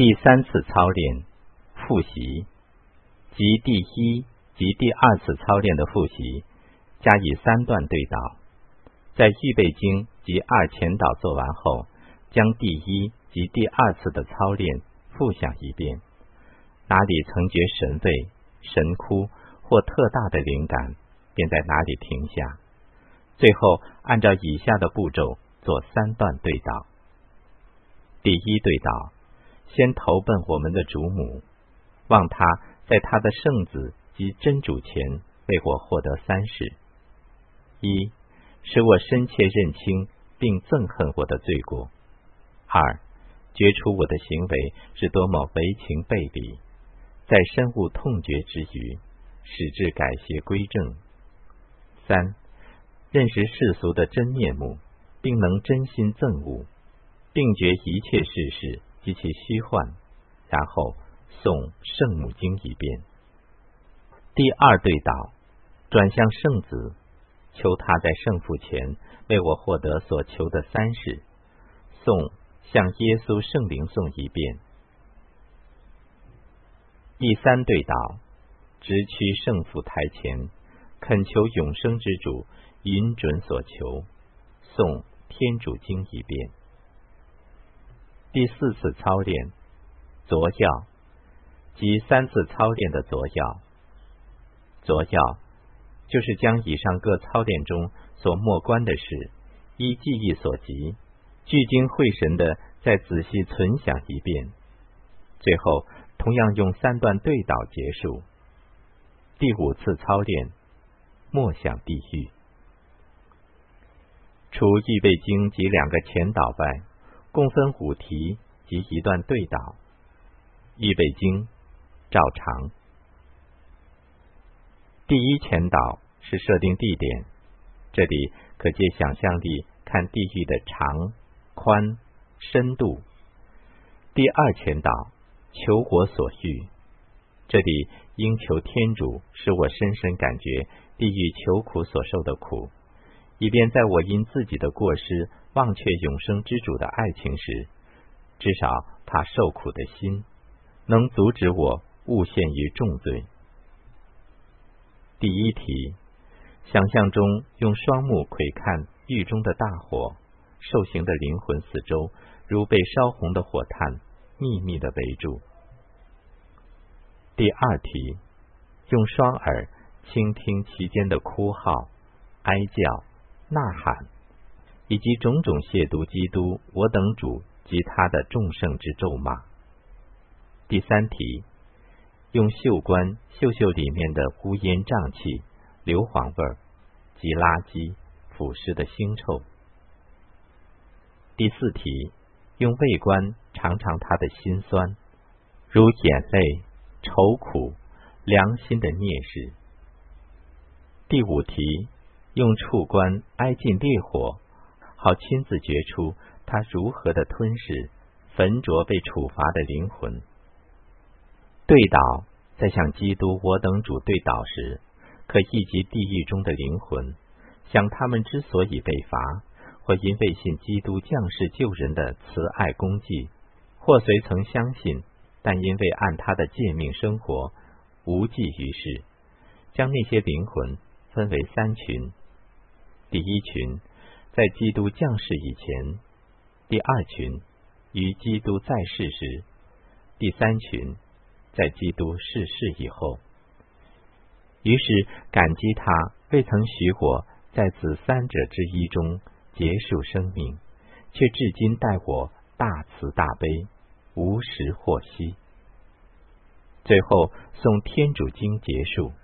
第3次操练复习，即第1及第2次操练的复习，加以3段对导。在预备经及2前导做完后，将第1及第2次的操练复想一遍，哪里曾觉神慰、神枯或特大的灵感，便在哪里停下。最后按照以下的步骤做3段对导。第1对导，先投奔我们的主母，望他在他的圣子及真主前为我获得3事：1，使我深切认清并憎恨我的罪过； 2，觉出我的行为是多么违情背离，在深恶痛绝之余，使之改邪归正； 3，认识世俗的真面目，并能真心憎恶，并觉一切世事及其虚幻，然后诵圣母经一遍。第2对导，转向圣子，求他在圣父前为我获得所求的3事，诵向耶稣圣灵诵一遍。第3对导，直趋圣父台前，恳求永生之主允准所求，诵天主经一遍。第4次操练佐要，即3次操练的佐要。佐要就是将以上各操练中所默观的事，依记忆所及，聚精会神的再仔细存想一遍，最后同样用3段对导结束。第5次操练默想地狱。除预备经及2个前导外，共分5题及1段对导。预备经照常。第1前导是设定地点，这里可借想象力看地狱的长、宽、深度。第2前导求我所欲，这里应求天主使我深深感觉地狱求苦所受的苦，以便在我因自己的过失忘却永生之主的爱情时，至少他受苦的心能阻止我误陷于重罪。第1题，想象中用双目窥看狱中的大火，受刑的灵魂四周如被烧红的火炭秘密地围住。第2题，用双耳倾听其间的哭号、哀叫、呐喊，以及种种亵渎基督我等主及他的众圣之咒骂。第3题，用嗅观嗅嗅里面的乌烟瘴气、硫磺味及垃圾、腐蚀的腥臭。第4题，用味观尝尝他的辛酸，如眼泪、愁苦、良心的蔑视。第5题，用触观挨近烈火，好亲自觉出他如何的吞噬、焚灼被处罚的灵魂。对导在向基督我等主对导时，可忆及地狱中的灵魂，想他们之所以被罚，或因为信基督降世救人的慈爱功绩，或虽曾相信，但因为按他的诫命生活，无济于事，将那些灵魂分为3群。第1群在基督降世以前，第2群于基督在世时，第3群在基督逝世以后。于是感激他未曾许我在此3者之一中结束生命，却至今待我大慈大悲，无时获悉。最后诵天主经结束。